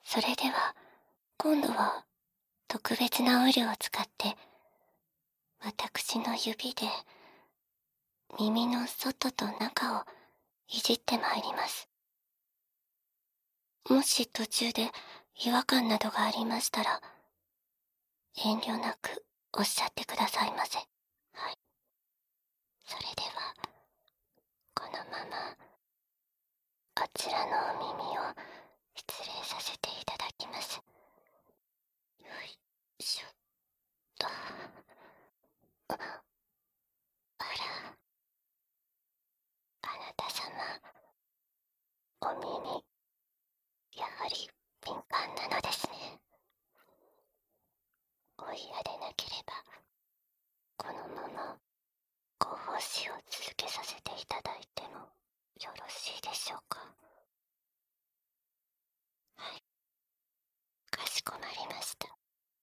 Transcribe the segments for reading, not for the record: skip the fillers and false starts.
それでは、今度は特別なオイルを使って、私の指で耳の外と中をいじってまいります。もし途中で違和感などがありましたら、遠慮なくおっしゃってくださいませ。はい。それでは、このまま、あちらのお耳を失礼させていただきます。よいしょっと。あら、あなた様、お耳、やはり敏感なのですね。お嫌でなければ、このままご奉仕を続けさせていただいてもよろしいでしょうか。はい、かしこまりました。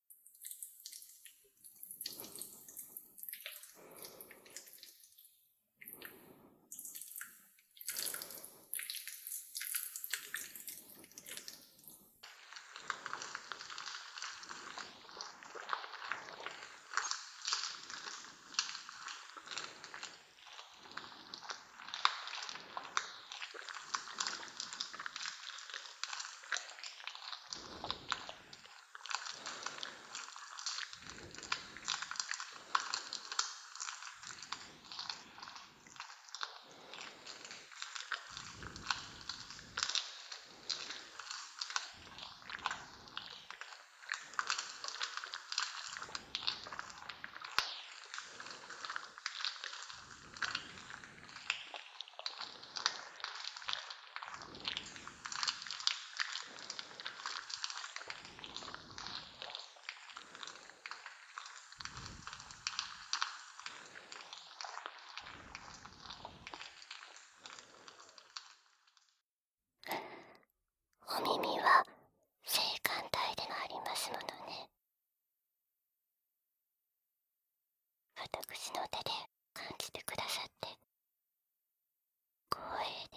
お耳は性感帯でもありますものね。私の手で感じてくださって光栄です。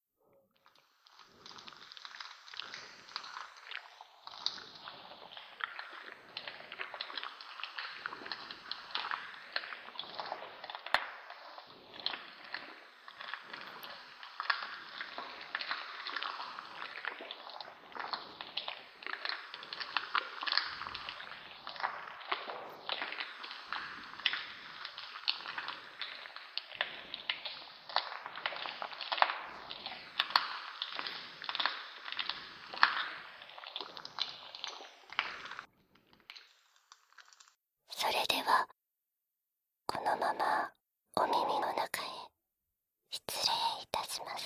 それでは、このままお耳の中へ失礼いたします。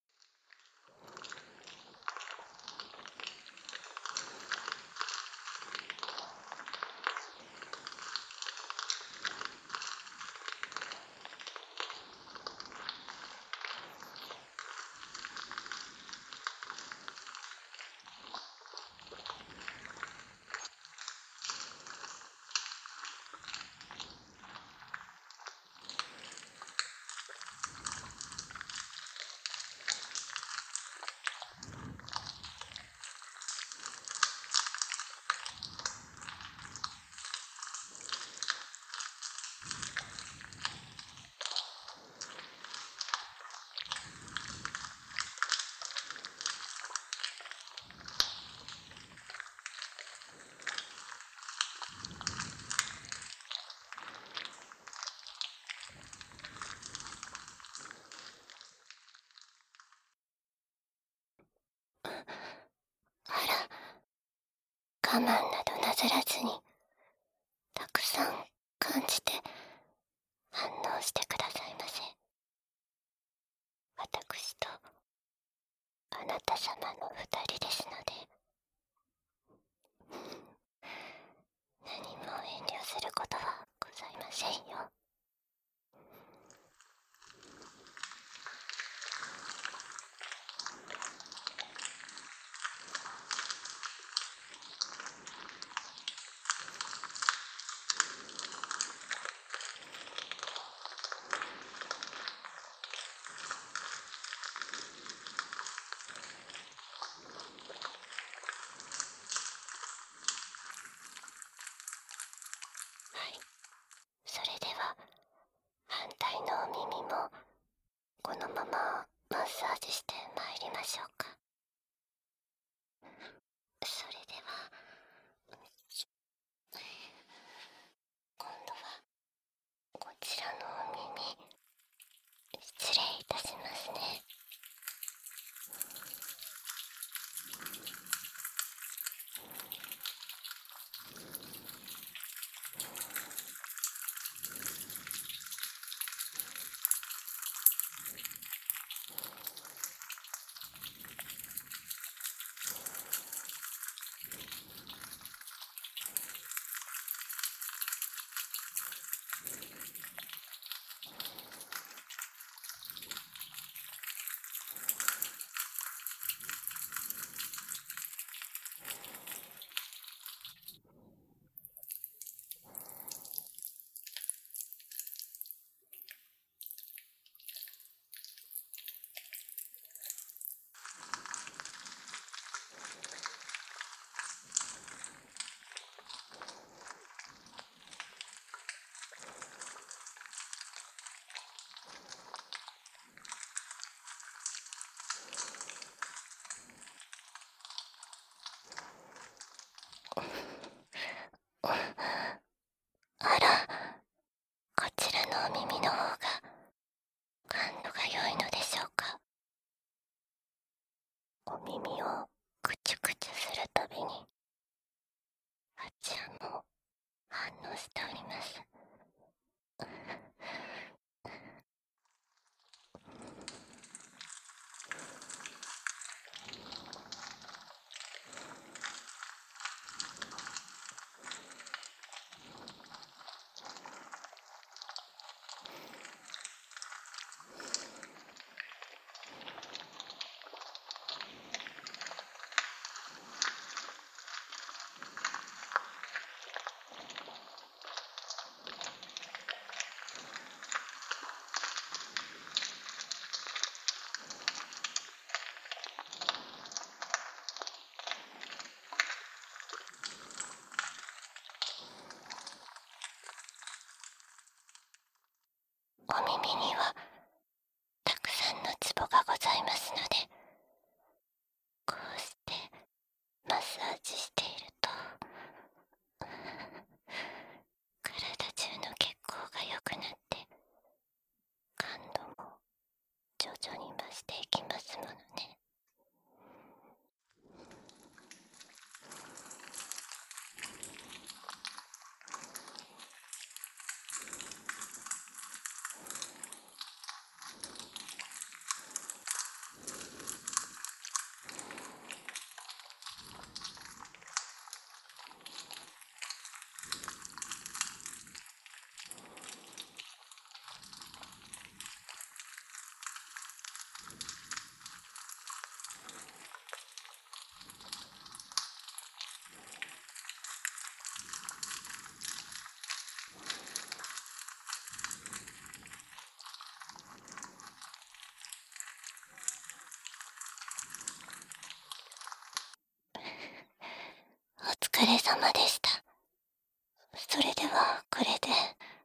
あら、我慢などなさらずに、たくさん感じて反応してくださいませ。私とあなた様の二人ですので、何も遠慮することはございませんよ。 たびに、あちらも反応しております。お耳にはたくさんのツボがございますので、こうしてマッサージしていると体中の血行が良くなって感度も徐々に増していきますものね。お疲れ様でした。それではこれで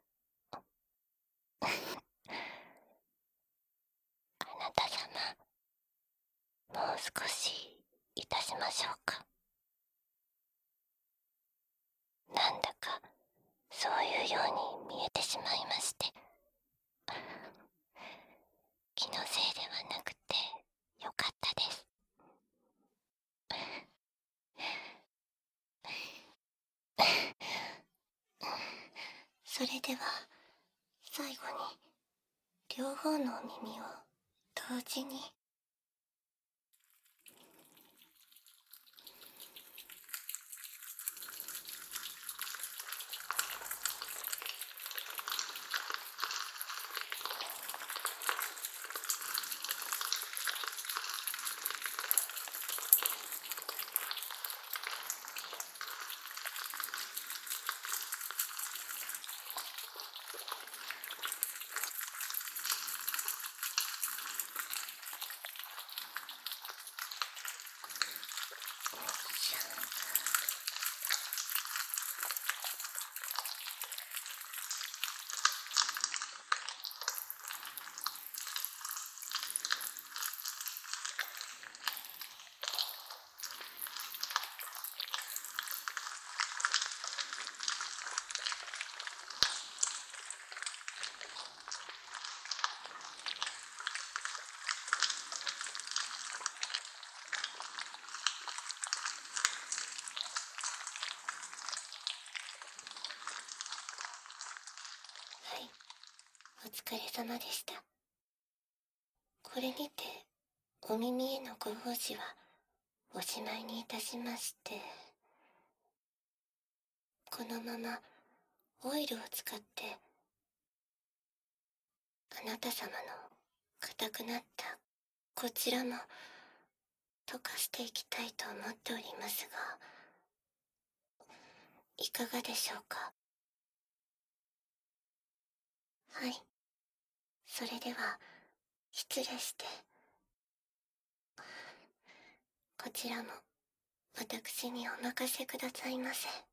あなた様、もう少しいたしましょうか。なんだかそういうように見えてしまいまして、気のせいではなくてよかったです。それでは最後に両方のお耳を同時に。はい、お疲れ様でした。これにてお耳へのご奉仕はおしまいにいたしまして、このままオイルを使ってあなた様の硬くなったこちらも溶かしていきたいと思っておりますが、いかがでしょうか。はい、それでは失礼して、こちらも私にお任せくださいませ。